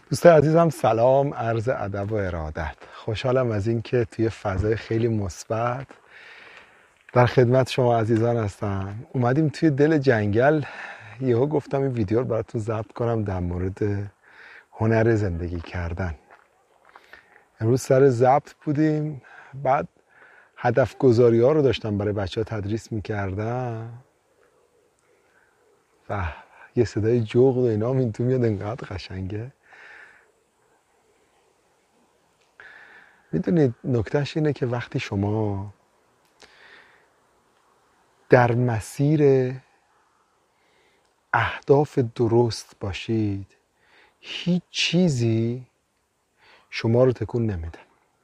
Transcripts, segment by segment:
دوستان عزیزم سلام، عرض ادب و ارادت. خوشحالم از این که توی فضای خیلی مثبت در خدمت شما عزیزان هستم. اومدیم توی دل جنگل، یهو گفتم این ویدیو رو براتون ضبط کنم در مورد هنر زندگی کردن. امروز سر ضبط بودیم، بعد هدف گذاری ها رو داشتم برای بچه ها تدریس میکردم و یه صدای جغد و اینا این تو میاد، انقدر قشنگه. میدونید نکتهش اینه که وقتی شما در مسیر اهداف درست باشید، هیچ چیزی شما رو تکون نمیده.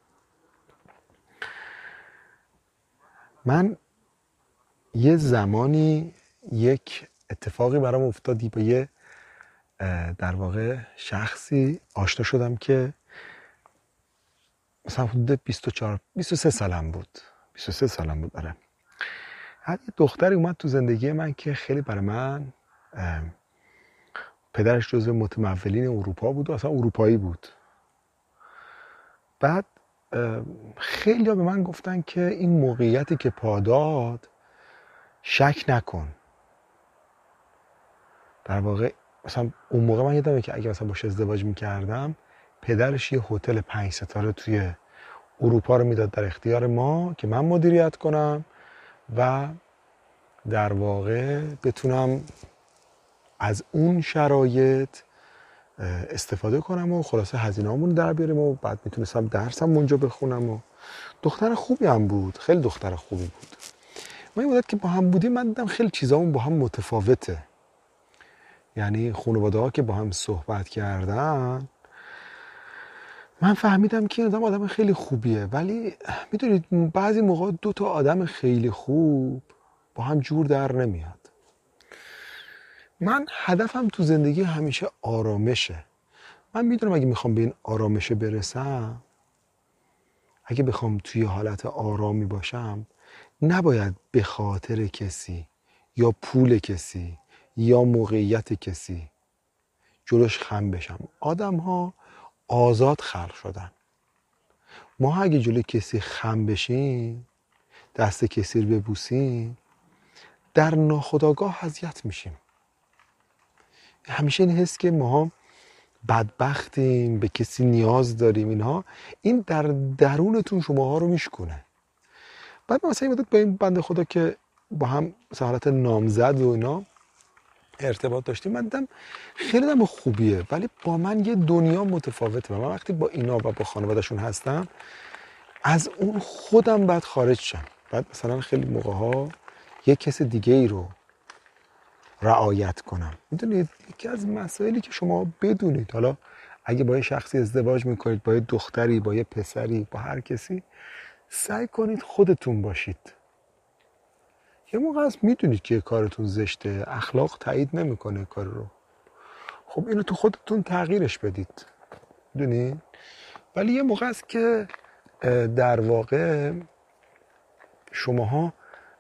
من یه زمانی یک اتفاقی برام افتادی، با یه در واقع شخصی آشنا شدم که مثلا حدود 23 سالم بود. 23 سالم بود. آره. یه دختری اومد تو زندگی من که خیلی برای من، پدرش جزو متمولین اروپا بود و اصلا اروپایی بود. بعد خیلی ها به من گفتن که این موقعیتی که پا داد شک نکن. در واقع مثلا اون موقع من یادمه که اگه مثلا باشه ازدواج میکردم، پدرش یه هتل 5 ستاره توی اروپا رو میداد در اختیار ما که من مدیریت کنم و در واقع بتونم از اون شرایط استفاده کنم و خلاصه هزینه‌هامون در بیاریم و بعد میتونستم درسم اونجا بخونم. و دختر خوبی هم بود، خیلی دختر خوبی بود. ما این مدت که با هم بودیم من دیدم خیلی چیزامون با هم متفاوته. یعنی خانواده ها که با هم صحبت کردن، من فهمیدم که این آدم خیلی خوبیه، ولی میدونید بعضی موقع 2 تا آدم خیلی خوب با هم جور در نمیاد. من هدفم تو زندگی همیشه آرامشه. من میدونم اگه میخوام به این آرامشه برسم، اگه بخوام توی حالت آرامی باشم، نباید به خاطر کسی یا پول کسی یا موقعیت کسی جلوش خم بشم. آدم ها آزاد خلق شدن. ما اگه جلوی کسی خم بشیم، دست کسی رو ببوسیم، در ناخودآگاه اذیت میشیم. همیشه این حس که ما بدبختیم، به کسی نیاز داریم، اینها این در درونتون شماها رو میشکنه. بعد مثلا این مدت با این بنده خدا که با هم مثلا حالت نامزد و اینا ارتباط داشتیم، من دیدم خیلی آدم خوبیه، ولی با من یه دنیا متفاوته. من وقتی با اینا و با خانوادهشون هستم، از اون خودم بعد خارج شم. بعد مثلا خیلی موقع ها یه کس دیگه ای رو رعایت کنم. میدونید یکی از مسائلی که شما بدونید، حالا اگه با یه شخصی ازدواج میکنید، با یه دختری، با یه پسری، با هر کسی، سعی کنید خودتون باشید. یه موقع هست میدونید که کارتون زشته، اخلاق تایید نمیکنه کار رو، خب اینو تو خودتون تغییرش بدید. میدونید؟ ولی یه موقع هست که در واقع شماها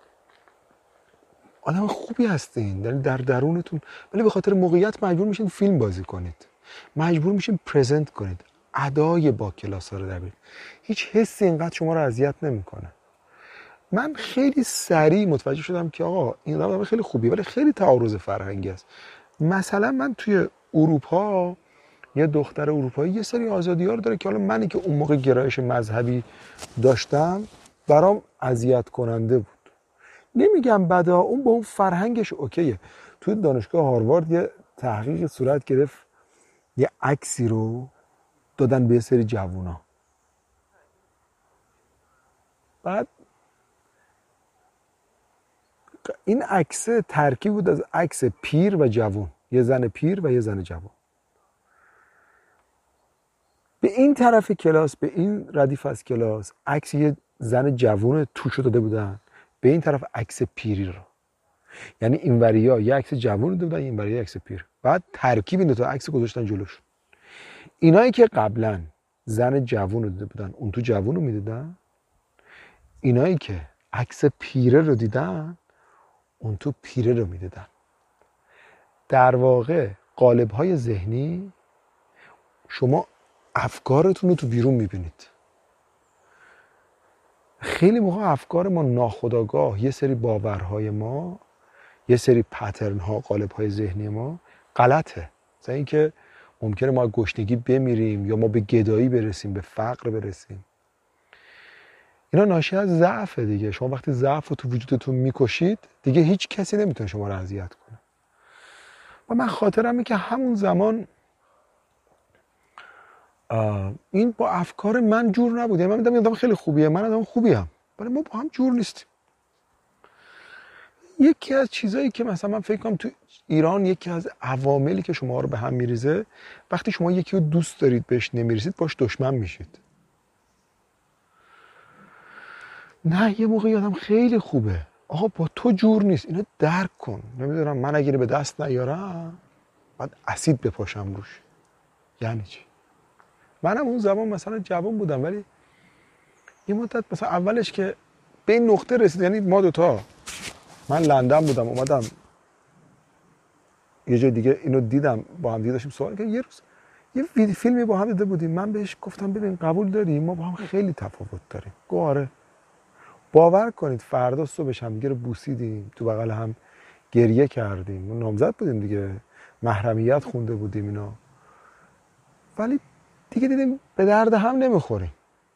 آدم خوبی هستین در درونتون، ولی به خاطر موقعیت مجبور میشین فیلم بازی کنید، مجبور میشین پرزنت کنید، ادای با کلاس ها رو در بیارید. هیچ حسی اینقدر شما رو اذیت نمیکنه. من خیلی سریع متوجه شدم که آقا این آدم خیلی خوبیه، ولی خیلی تعارض فرهنگی است. مثلا من توی اروپا، یه دختر اروپایی یه سری آزادی‌ها رو داره که حالا منی که اون موقع گرایش مذهبی داشتم برام اذیت کننده بود. نمیگم بدا، اون با اون فرهنگش اوکیه. توی دانشگاه هاروارد یه تحقیق صورت گرفت، یه عکسی رو دادن به یه سری جوونا. بعد این عکس ترکیب بود از عکس پیر و جوون، یه زن پیر و یه زن جوون. به این طرف کلاس، به این ردیف از کلاس، عکس یه زن جوون توشو داده بودن، به این طرف عکس پیری رو. یعنی اینوریا یه عکس جوون داده بودن، اینوریا یه عکس پیر. بعد ترکیب این دو تا عکس گذاشتن جلوش. اینایی که قبلا زن جوون رو دیده بودن، اون تو جوون رو میدیدن. اینایی که عکس پیره رو دیدن، اون تو پیره رو میدیدن. در واقع قالب‌های ذهنی شما افکارتون رو تو بیرون میبینید. خیلی موقع افکار ما ناخودآگاه، یه سری باورهای ما، یه سری پترن ها، قالب های ذهنی ما غلطه. مثلا اینکه ممکنه ما گشنگی بمیریم یا ما به گدایی برسیم، به فقر برسیم. اینا ناشی از ضعفه دیگه. شما وقتی ضعف رو تو وجودتون میکشید دیگه هیچ کسی نمیتونه شما رو اذیت کنه. و من خاطرمه که همون زمان این با افکار من جور نبود. یعنی من میدم آدم خیلی خوبیه، من آدم خوبیم، ولی ما با هم جور نیستیم. یکی از چیزایی که مثلا من فکر کنم تو ایران یکی از عواملی که شما رو به هم میریزه، وقتی شما یکی رو دوست دارید بهش نمیرسید باش دشمن میشید. نه، یه موقع یادم خیلی خوبه، آقا با تو جور نیست، اینو درک کن. نمیدونم من اگه به دست نیارم بعد اسید بپاشم روش. یعنی چی؟ منم اون زمان مثلا جوان بودم، ولی یه مدت مثلا اولش که به این نقطه رسید، یعنی ما دوتا، من لندن بودم اومدم یه جای دیگه، اینو دیدم با هم دیگه داشتیم سوال که یه روز یه فیلمی با هم دیده بودیم، من بهش گفتم ببین قبول داری ما با هم خیلی تفاوت داریم؟ گفت آره. باور کنید فردا صبحش هم دیگه رو بوسیدیم، تو بغل هم گریه کردیم، ما نامزد بودیم دیگه، محرمیت خونده بودیم اینا، ولی دیگه دیدیم به درد هم نمیخوریم.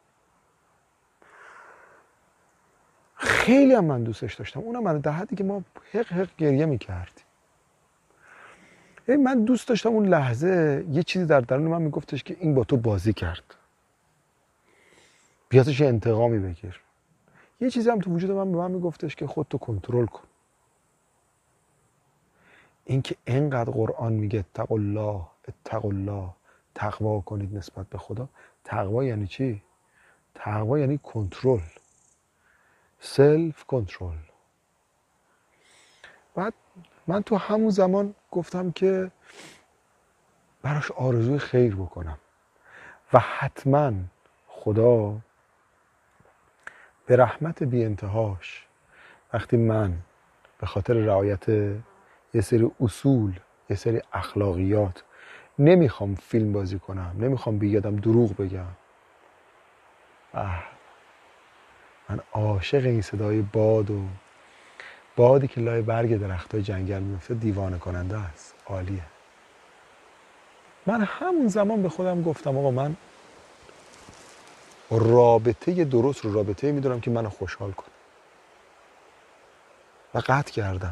خیلی هم من دوستش داشتم، اونم من در حدی که ما حق حق گریه میکردیم. من دوست داشتم اون لحظه یه چیزی در درون من میگفتش که این با تو بازی کرد، بیازش انتقامی بگیر. یه چیزی هم تو وجود من به من میگفتش که خودتو کنترل کن. این که اینقدر قرآن میگه اتقوا الله اتقوا الله، تقوا کنید نسبت به خدا. تقوا یعنی چی؟ تقوا یعنی کنترل، سلف کنترل. بعد من تو همون زمان گفتم که براش آرزوی خیر بکنم و حتما خدا به رحمت بی انتهاش وقتی من به خاطر رعایت یه سری اصول، یه سری اخلاقیات نمیخوام فیلم بازی کنم، نمیخوام بیادم دروغ بگم، من عاشق این صدای بادی که لای برگ درختای جنگل میفته دیوانه کننده است، عالیه. من همون زمان به خودم گفتم آقا من رابطه درست رو رابطه میدونم که منو خوشحال کنه و قطع کردم.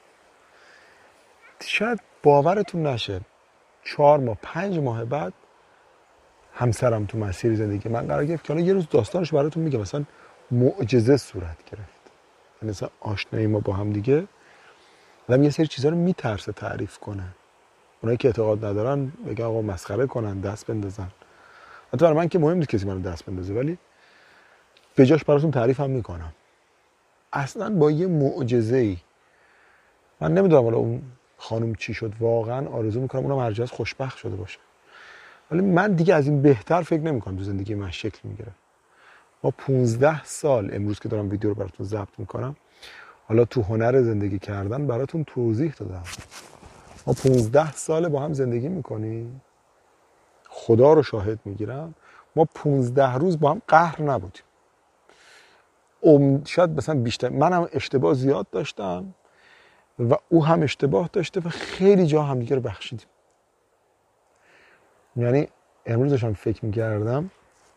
شاید باورتون نشه 4 ماه 5 ماه بعد همسرم تو مسیر زندگی من قرار گرفت که حالا یه روز داستانش براتون میگم، مثلا معجزه صورت گرفت. یعنی مثلا آشنایی ما با هم دیگه، آدم یه سری چیزا رو میترسه تعریف کنه. اونایی که اعتقاد ندارن بگن آقا مسخره کنن، دست بندازن. حتی برای من که مهم نیست کسی منو دست بندازه، ولی به جاش براتون تعریف هم میکنم. اصلا با یه معجزه‌ای، من نمیدونم حالا اون خانم چی شد، واقعا آرزو میکنم اونم هر جاست خوشبخت شده باشه، ولی من دیگه از این بهتر فکر نمیکنم تو زندگی من شکل میگیره. ما 15 سال امروز که دارم ویدیو رو براتون ضبط میکنم، حالا تو هنر زندگی کردن براتون توضیح دادم. ما 15 سال با هم زندگی میکنیم، خدا رو شاهد میگیرم ما 15 روز با هم قهر نبودیم. شاید مثلا بیشتر منم اشتباه زیاد داشتم و او هم اشتباه داشته و خیلی جا هم دیگه رو بخشیدیم. یعنی امروز داشتم فکر میکردم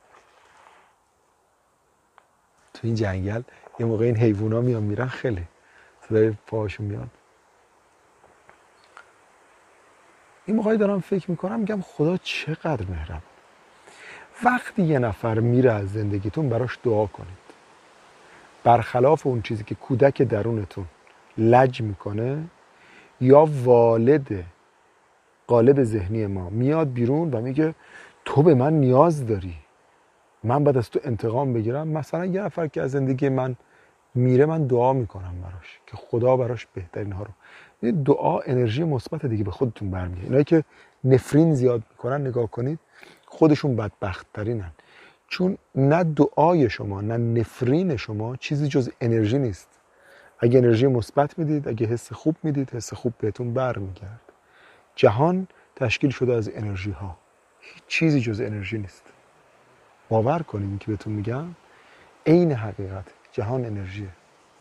تو این جنگل یه موقع این حیوونا میان میرن، خیلی صدای پاهاشون میاد. این موقعی دارم فکر میکنم میگم خدا چقدر مهربان. وقتی یه نفر میره از زندگیتون براش دعا کنید، برخلاف اون چیزی که کودک درونتون لج میکنه یا والد قالب ذهنی ما میاد بیرون و میگه تو به من نیاز داری، من باید از تو انتقام بگیرم. مثلا یه نفر که از زندگی من میره، من دعا میکنم براش که خدا براش بهترین ها رو. دعا انرژی مثبت دیگه به خودتون برمیگه. اینایی که نفرین زیاد میکنن نگاه کنید خودشون بدبخت ترینن، چون نه دعای شما نه نفرین شما چیزی جز انرژی نیست. اگه انرژی مثبت میدید، اگه حس خوب میدید، حس خوب بهتون برمیگرد. جهان تشکیل شده از انرژی ها، هیچ چیزی جز انرژی نیست. باور کنید این که بهتون میگم عین حقیقت. جهان انرژیه.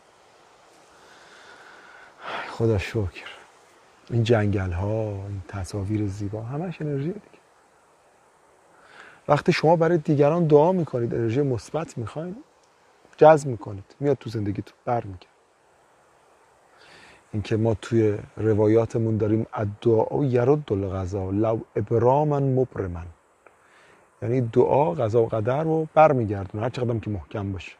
خدا شکر. این جنگل ها، این تصاویر زیبا، همش انرژیه دیگه. وقتی شما برای دیگران دعا میکنید، انرژی مثبت میخواید، جذب میکنید، میاد تو زندگیتون برمیگرده. این که ما توی روایاتمون داریم الدعاء یرد القضا لو ابراما مبرما، یعنی دعا قضا و قدر رو برمیگردونه هر چقدر که محکم باشه.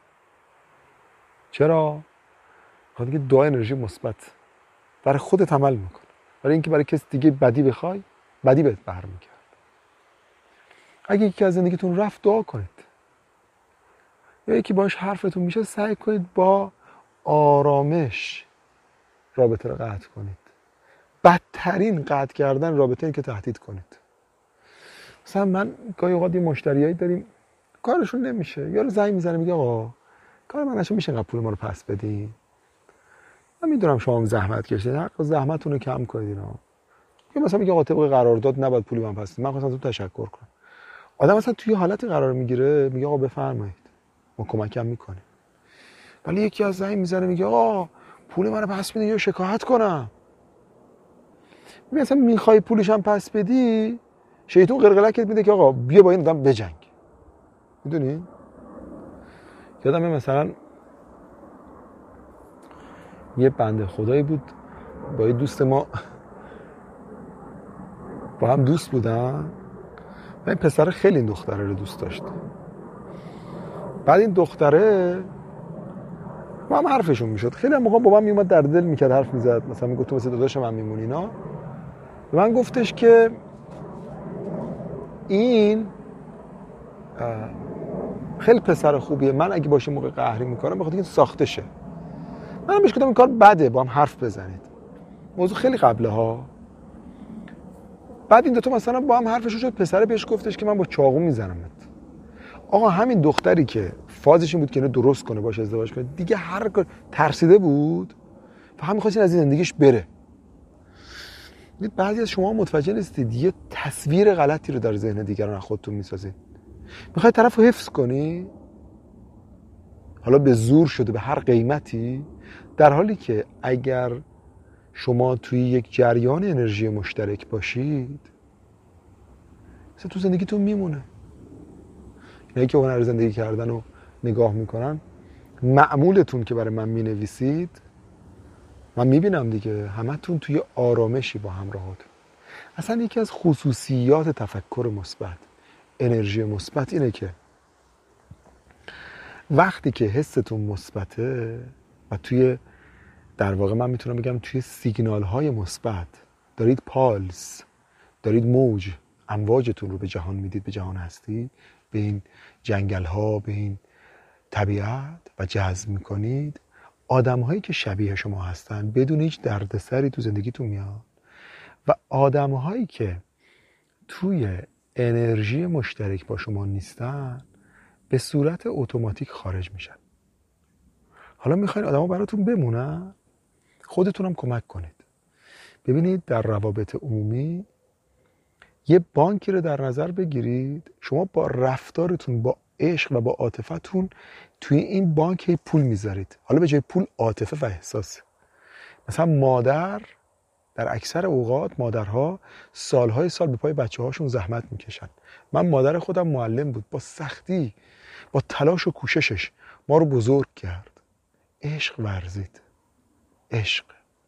چرا؟ خاطر اینکه دعا انرژی مثبت برای خودت عمل میکنه. برای اینکه برای کسی دیگه بدی بخوای، بدی بهت برمیگرده. اگه یکی از زندگیتون رفت، دعا کنید. یا یکی باش حرفتون میشه، سعی کنید با آرامش رابطه رو قطع کنید. بدترین قطع کردن رابطه این که تهدید کنید. مثلا من گاهی اوقات یه مشتریایی داریم کارشون نمیشه، یارو زنگ میزنه میگه آقا کار من نشه، میشه اینقدر پول ما رو پس بدین؟ من میدونم شما هم زحمت کشیدین، حق زحمتتون رو کم کنید اینا. یا مثلا میگه آقا طبق قرارداد نباید پولی من پس بدین، من خواستم تو تشکر کنم. آدم مثلا توی حالتی قرار میگیره، میگه آقا بفرمایید ما کمکم میکنیم. ولی یکی از زنگ میزنه میگه آقا پول منو پس بدین یا شکایت کنم. میگه مثلا میخوای پولش هم پس بدی، شیطون قلقلکت میده که آقا بیا با این آدم بجنگ. میدونی؟ یادم مثلا یه بنده خدایی بود با یه دوست ما با هم دوست بودن و این پسر خیلی این دختره رو دوست داشت. بعد این دختره با هم حرفشون میشد، خیلی هم موقع با من میومد در دل میکرد حرف میزد، مثلا میگفت تو مثل داداش من میمونی اینا. به من گفتش که این خیلی پسر خوبیه، من اگه باشه موقع قهری میکنم بخاطر اینکه ساخته شه. منم بهش گفتم این کار بده، با هم حرف بزنید. موضوع خیلی قبله ها. بعد این دوتا مثلا با هم حرفشون شد، پسره بهش گفتش که من با چاقو میزنمت. آقا همین دختری که فازش این بود که اینو درست کنه، باشه ازدواج کنه، دیگه هر کار ترسیده بود و هم می‌خواست از این زندگیش بره. بعضی از شما متوجه نیستید یه تصویر غلطی رو در ذهن دیگران از خودتون می‌سازید. می‌خواید طرفو حفظ کنی، حالا به زور شده به هر قیمتی، در حالی که اگر شما توی یک جریان انرژی مشترک باشید، مثلا تو زندگیتون میمونه. اینایی که هنر زندگی کردن رو نگاه میکنن، معمولتون که برای من مینویسید، من میبینم دیگه همتون توی آرامشی با همراهات. اصلا یکی از خصوصیات تفکر مثبت، انرژی مثبت اینه که وقتی که حستون مثبته و توی در واقع من میتونم بگم توی سیگنال های مثبت دارید پالس، دارید موج، امواجتون رو به جهان میدید، به جهان هستی، به این جنگل ها، به این طبیعت و جذب میکنید، آدم هایی که شبیه شما هستن بدون هیچ دردسری تو زندگیتون میاد و آدم هایی که توی انرژی مشترک با شما نیستن به صورت اتوماتیک خارج میشن. حالا میخواین آدم ها براتون بمونن، خودتون هم کمک کنید. ببینید در روابط عمومی یه بانکی رو در نظر بگیرید، شما با رفتارتون، با عشق و با عاطفتون توی این بانک پول میذارید. حالا به جای پول عاطفه و احساس. مثلا مادر در اکثر اوقات مادرها سالهای سال به پای بچه هاشون زحمت میکشن. من مادر خودم معلم بود، با سختی با تلاش و کوششش ما رو بزرگ کرد. عشق ورزید، عشق.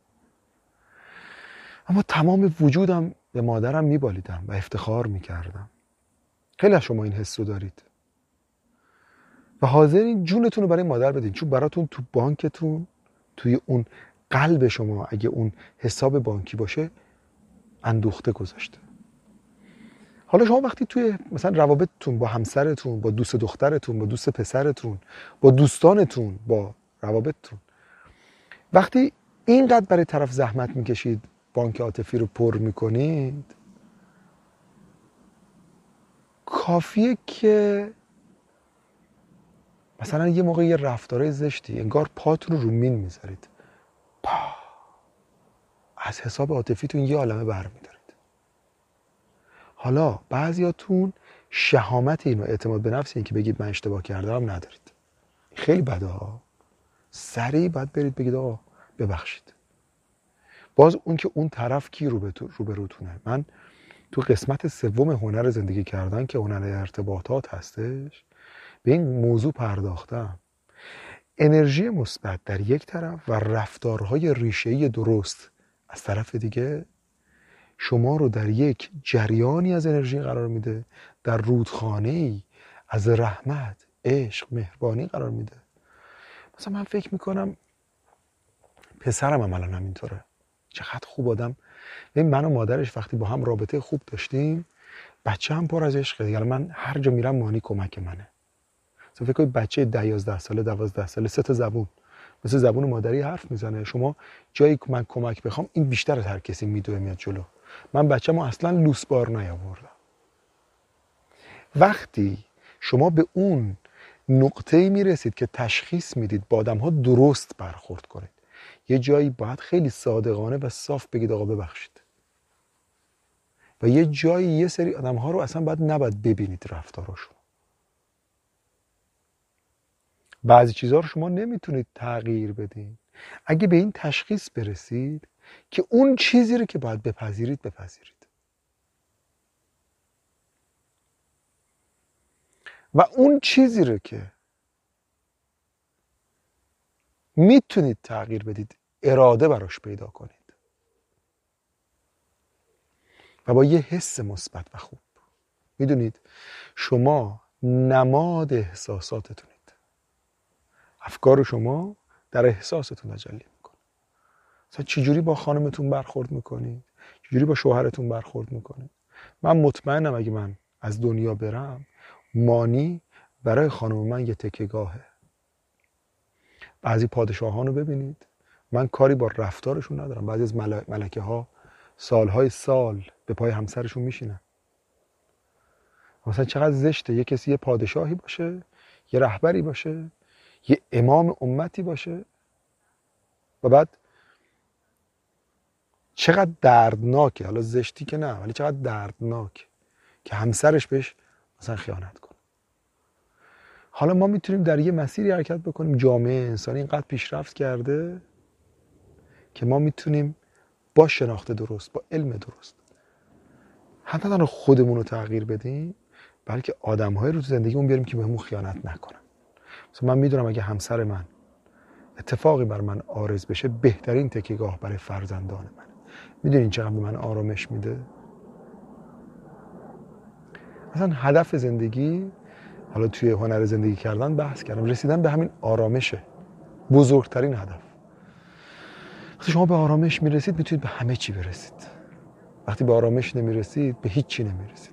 اما تمام وجودم به مادرم میبالیدم و افتخار میکردم. خیلی از شما این حسو دارید و حاضرین جونتون رو برای مادر بدین، چون براتون تو بانکتون، توی اون قلب شما اگه اون حساب بانکی باشه اندوخته گذاشته. حالا شما وقتی توی مثلا روابطتون با همسرتون، با دوست دخترتون، با دوست پسرتون، با دوستانتون، با روابطتون، وقتی اینقدر برای طرف زحمت میکشید، بانک عاطفی رو پر میکنید، کافیه که مثلا یه موقع یه رفتاره زشتی، انگار پاتون رو مین میذارید، از حساب عاطفیتون یه عالمه برمیدارید. حالا بعضیاتون شهامت اینو اعتماد به نفس این که بگید من اشتباه کردم ندارید. خیلی بده ها. سریع باید برید بگید آقا ببخشید. باز اون که اون طرف کی روبروتونه. من تو قسمت سوم هنر زندگی کردن که هنر ارتباطات هستش به این موضوع پرداختم. انرژی مثبت در یک طرف و رفتارهای ریشه‌ای درست از طرف دیگه شما رو در یک جریانی از انرژی قرار میده، در رودخانه‌ای از رحمت، عشق، مهربانی قرار میده. مثلا من فکر میکنم پسرم هم الان همینطوره. چقدر خوب آدم. من و مادرش وقتی با هم رابطه خوب داشتیم، بچه هم پر از عشقه. یعنی من هر جا میرم مانی کمک منه. مثلا فکر کنید بچه 11 ساله 12 ساله 3 زبون مثل زبون مادری حرف میزنه. شما جایی که من کمک بخوام این بیشتر از هر کسی میدوه میاد جلو. من بچه‌مو اصلا لوس بار نیاوردم. وقتی شما به اون نقطه‌ای میرسید که تشخیص میدید با آدم‌ها درست برخورد کنید، یه جایی باید خیلی صادقانه و صاف بگید آقا ببخشید. و یه جایی یه سری آدم‌ها رو اصلا نباید ببینید رفتاراشون. بعضی چیزها رو شما نمیتونید تغییر بدین. اگه به این تشخیص برسید که اون چیزی رو که باید بپذیرید و اون چیزی رو که میتونید تغییر بدید اراده براش پیدا کنید و با یه حس مثبت و خوب. میدونید شما نماد احساساتتونید. افکار شما در احساستون تجلی میکنه. مثلا چجوری با خانمتون برخورد میکنید، چجوری با شوهرتون برخورد میکنید. من مطمئنم اگه من از دنیا برم، مانی برای خانم من یه تکیه‌گاهه. بعضی پادشاهان رو ببینید، من کاری با رفتارشون ندارم. بعضی از ملکه ها سالهای سال به پای همسرشون میشینن. مثلا چقدر زشته یه کسی یه پادشاهی باشه، یه رهبری باشه، یه امام امتی باشه و بعد چقدر دردناکه، حالا زشتی که نه ولی چقدر دردناک که همسرش بهش مثلا خیانت کنه. حالا ما میتونیم در یه مسیری حرکت بکنیم، جامعه انسانی اینقدر پیشرفت کرده که ما میتونیم با شناخت درست، با علم درست، حتی نه خودمون رو تغییر بدیم بلکه آدم‌های رو تو زندگیمون بیاریم که بهمون خیانت نکنن. مثلا من میدونم اگه همسر من اتفاقی بر من عارض بشه، بهترین تکیه‌گاه برای فرزندان من. میدونین چقدر به من آرامش میده؟ مثلا هدف زندگی، حالا توی هنر زندگی کردن بحث کردم، رسیدن به همین آرامشه. بزرگترین هدف. وقتی شما به آرامش میرسید میتونید به همه چی برسید. وقتی به آرامش نمیرسید به هیچ چی نمیرسید.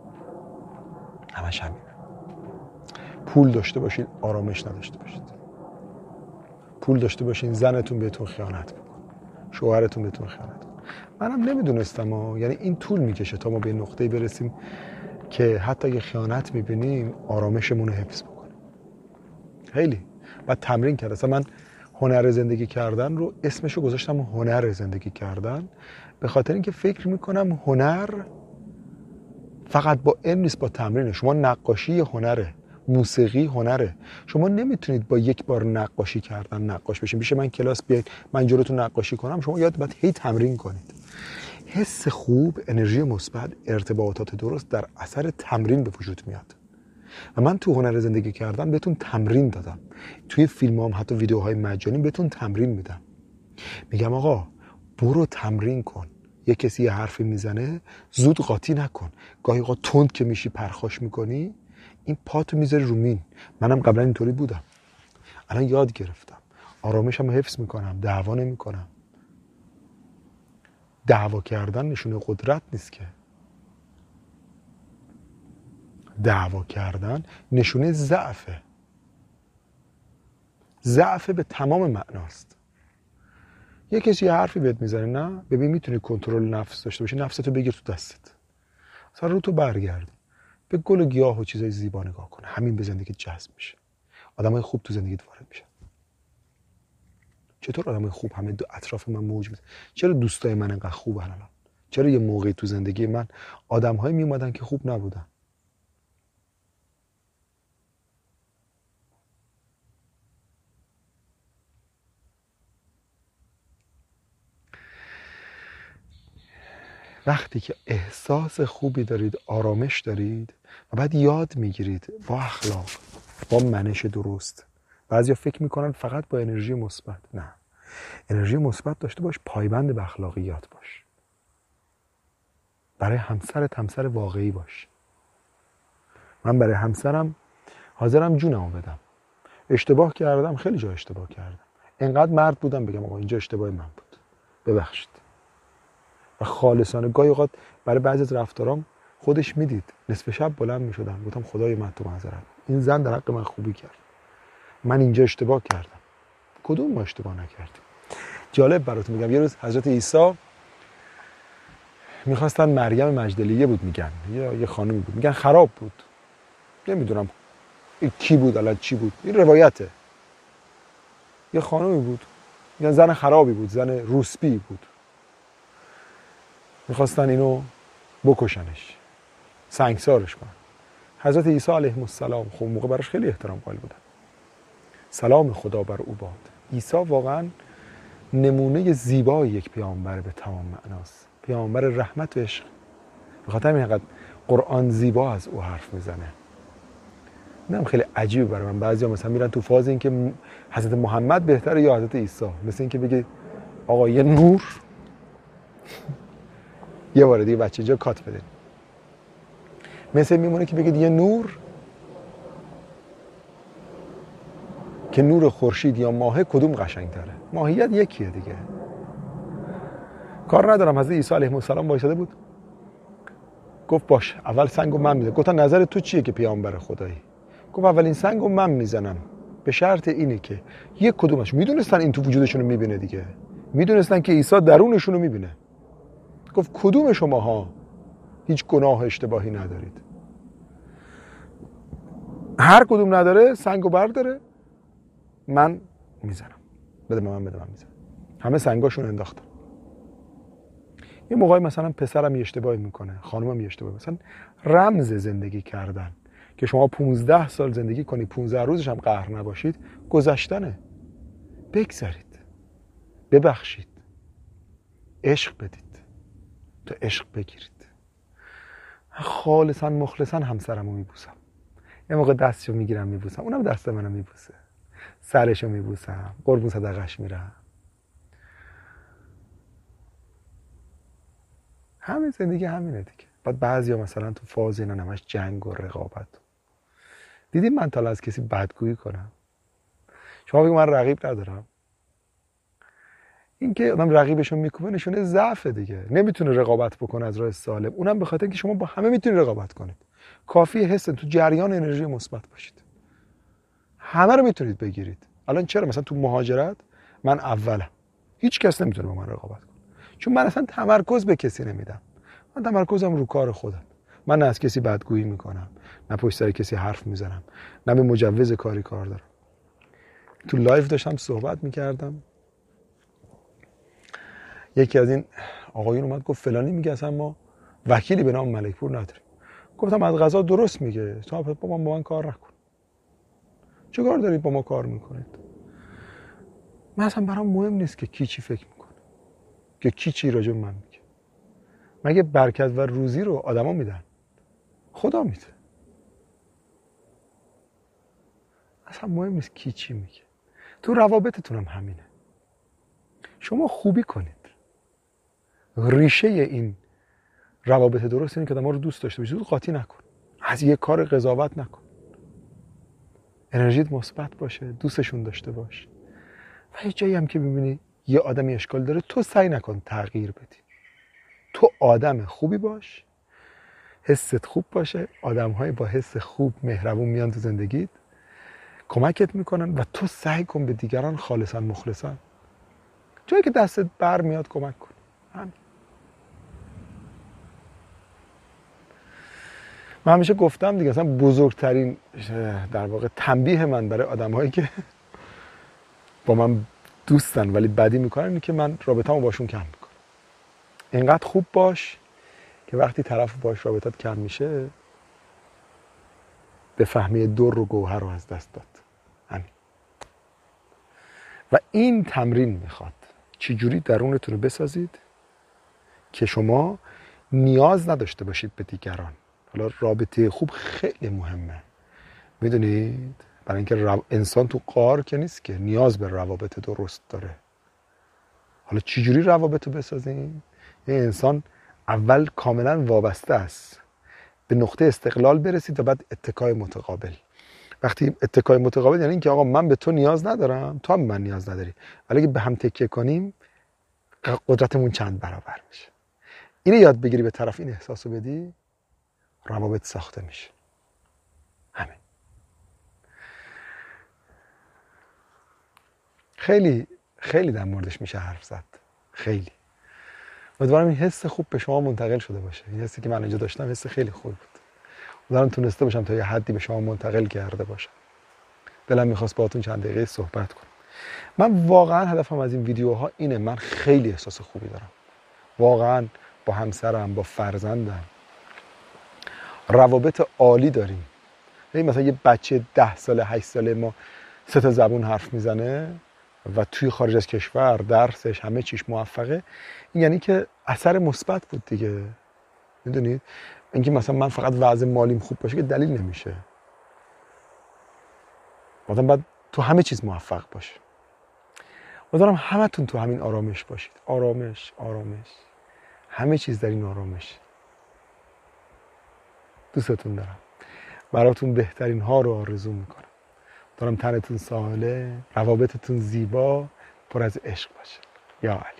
همش همینه. پول داشته باشید آرامش نداشته باشید. پول داشته باشین زنتون بهتون خیانت بکنه، شوهرتون بهتون خیانت کنه. منم نمیدونستم یعنی این طول میکشه تا ما به نقطه‌ای برسیم که حتی اگه خیانت میبینیم آرامشمون رو حفظ بکنیم. خیلی بعد تمرین کردم. مثلا من هنر زندگی کردن رو اسمشو گذاشتم هنر زندگی کردن، به خاطر اینکه فکر میکنم هنر فقط با علم نیست، با تمرینه. شما نقاشی هنره، موسیقی هنره. شما نمیتونید با یک بار نقاشی کردن نقاش بشین. میشه من کلاس بیاید من جلوتون نقاشی کنم، شما یاد باید هی تمرین کنید. حس خوب، انرژی مثبت، ارتباطات درست در اثر تمرین به وجود میاد. و من تو هنر زندگی کردن بهتون تمرین دادم. توی فیلمام حتی ویدیوهای مجانی بهتون تمرین میدم. میگم آقا برو تمرین کن. یه کسی یه حرفی میزنه زود قاطی نکن. گاهی اوقات تند که میشی پرخاش میکنی، این پاتو میذاری رو مین. منم قبلا اینطوری بودم، الان یاد گرفتم. آرامشم حفظ میکنم، دعوا نمیکنم. دعوا کردن نشونه قدرت نیست که. دعوا کردن نشونه ضعفه. ضعف به تمام معناست. یه کسی یه حرفی بهت میزنه، نه ببین میتونی کنترل نفس داشته باشی، نفستو بگیر تو دستت، اصلا رو تو برگرد، به گل و گیاه و چیزای زیبا نگاه کن. همین به زندگیت جذب میشه. آدمای خوب تو زندگیت وارد میشن. چطور آدمای خوب همه اطراف من موجود؟ چرا دوستای من انقدر خوبن الان؟ چرا یه موقعی تو زندگی من آدم‌هایی میومدن که خوب نبودن؟ وقتی که احساس خوبی دارید، آرامش دارید و بعد یاد میگیرید با اخلاق، با منش درست. بعضیا فکر میکنن فقط با انرژی مثبت. نه، انرژی مثبت داشته باش، پایبند به اخلاقیات باش، برای همسرت همسر واقعی باش. من برای همسرم حاضرم جونمو بدم. اشتباه کردم، خیلی جا اشتباه کردم، انقدر مرد بودم بگم آقا اینجا اشتباه من بود، ببخشید. و خالصانه گاهی اوقات برای بعضی از رفتارام خودش میدید، نصف شب بلند میشدم گفتم خدای من تو معذرت، این زن در حق من خوبی کرد، من اینجا اشتباه کردم. کدوم ما اشتباه نکردیم؟ جالب براتون میگم، یه روز حضرت عیسی میخواستن، مریم مجدلیه بود میگن، یا یه خانمی بود میگن خراب بود، نمیدونم کی بود الان چی بود، این روایته. یه خانمی بود میگن زن خرابی بود، زن روسپی بود، میخواستن اینو بکشنش، سنگسارش کنن. حضرت عیسی علیه السلام خب موقع براش خیلی احترام قائل بودن، سلام خدا بر او باد. عیسی واقعا نمونه زیبای یک پیامبر به تمام معناست، پیامبر رحمت و عشق. بخاطر همین اینقدر قرآن زیبا از او حرف میزنه. نم خیلی عجیبه برای من، بعضیا مثلا میرن تو فاز این که حضرت محمد بهتره یا حضرت عیسی، مثل این که بگه آقا یه نور یه بار دیگه بچه جا کات بده، مثل میمونه که بگید یه نور که نور خورشید یا ماه کدوم قشنگ‌تره؟ ماهیت یکیه دیگه. کار ندارم. حضرت عیسی علیه السلام وایساده بود، گفت باش اول سنگو من میزنم. گفتن نظر تو چیه که پیامبر خدایی؟ گفت اولین سنگو من میزنم به شرط اینه که یک کدومش، میدونستن این تو وجودشون رو میبینه دیگه، میدونستن که عیسی درونشون رو میبینه. گفت کدوم شماها هیچ گناه اشتباهی ندارید؟ هر کدوم نداره سنگو برداره من میزنم، بده من میزنم. همه سنگاشون انداختن. یه موقعی مثلا پسرم یه اشتباهی میکنه، خانومم یه اشتباهی، مثلا رمز زندگی کردن که شما 15 سال زندگی کنی 15 روزش هم قهر نباشید، گذشتنه. بگذارید، ببخشید، عشق بدید تا عشق بگیرید. خالصا مخلصا همسرمو میبوسم، یه موقع دستشو میگیرم میبوسم، اونم دست منو میبوسه، سرشو میبوسم، قربون صدقش میرم. همه زندگی همینه دیگه. بعد بعضیا مثلا تو فاز اینا همش جنگ و رقابت. دیدیم من تا از کسی بدگویی کنم؟ شما بگید من رقیب ندارم. این که آدم رقیبشو میکوبه نشونه ضعف دیگه، نمیتونه رقابت بکنه از راه سالم. اونم به خاطر اینکه شما با همه میتونید رقابت کنید. کافیه حسن تو جریان انرژی مثبت باشید، همه رو میتونید بگیرید. الان چرا مثلا تو مهاجرت من اولم، هیچ کس نمیتونه با من رقابت کنه، چون من اصلا تمرکز به کسی نمیدم. من تمرکزم رو کار خودم. من نه از کسی بدگویی میکنم، نه پشت سر کسی حرف میزنم، نه به مجوز کاری کار دارم. تو لایو داشتم صحبت میکردم، یکی از این آقایون اومد گفت فلانی میگه اصلا ما وکیلی به نام ملکپور نداریم. گفتم از قضا درست میگه، تو با من کار نکن. چه کار دارید با ما کار میکنید؟ من اصلا برام مهم نیست که کی چی فکر میکنه، که کی چی راجع به من میگه. مگه برکت و روزی رو آدما میدن؟ خدا میده. اصلا مهم نیست کی چی میگه. تو روابطتون هم همینه. شما خوبی کنید. ریشه این روابط درست اینه که آدم‌ها رو دوست داشته باشی، قاطی نکن، از یه کار قضاوت نکن، انرژیت مثبت باشه، دوستشون داشته باش. و یه جایی هم که ببینی یه آدمی اشکال داره، تو سعی نکن تغییر بدی. تو آدم خوبی باش، حست خوب باشه، آدم‌های با حس خوب مهربون میان تو زندگیت، کمکت میکنن و تو سعی کن به دیگران خالصا مخلصا. جایی که دستت بر میاد کمک کن. همین. من همیشه گفتم دیگه، اصلا بزرگترین در واقع تنبیه من برای آدم‌هایی که با من دوستن ولی بدی میکنن اینه که من رابطه‌مو باشون کم میکنم. اینقدر خوب باش که وقتی طرف باش رابطت کم میشه به فهمی در و گوهر رو از دست داد. همین. و این تمرین میخواد چجوری درونتون رو بسازید که شما نیاز نداشته باشید به دیگران. حالا رابطه خوب خیلی مهمه، میدونید، برای اینکه انسان تو غار که نیست که نیاز به روابط درست داره. حالا چجوری روابط رو بسازیم؟ یه انسان اول کاملا وابسته است، به نقطه استقلال برسید تا بعد اتکای متقابل. وقتی اتکای متقابل یعنی اینکه آقا من به تو نیاز ندارم، تو هم من نیاز نداری، ولی اگه به هم تکیه کنیم قدرتمون چند برابر میشه. اینو یاد بگیری، به طرف این احساسو بدی، روابط ساخته میشه. همین. خیلی خیلی در موردش میشه حرف زد، خیلی. امیدوارم این حس خوب به شما منتقل شده باشه. این حسی که من اینجا داشتم حس خیلی خوب بود. امیدوارم تونسته باشم تا یه حدی به شما منتقل کرده باشم. دلم میخواست باهاتون چند دقیقه صحبت کنم. من واقعا هدفم از این ویدیوها اینه، من خیلی احساس خوبی دارم. واقعا با همسرم، با فرزندم روابط عالی داریم. مثلا یه بچه 10 ساله 8 ساله ما 3 تا زبون حرف میزنه و توی خارج از کشور درسش همه چیش موفقه، این یعنی که اثر مثبت بود دیگه. میدونید اینکه مثلا من فقط وضع مالیم خوب باشه که دلیل نمیشه. مثلا بعد تو همه چیز موفق باشه. امیدوارم همتون تو همین آرامش باشید. آرامش، آرامش، همه چیز در این آرامش. دوستتون دارم، براتون بهترین ها رو آرزو میکنم. دارم تنتون سالم، روابطتون زیبا، پر از عشق باشه. یا علی.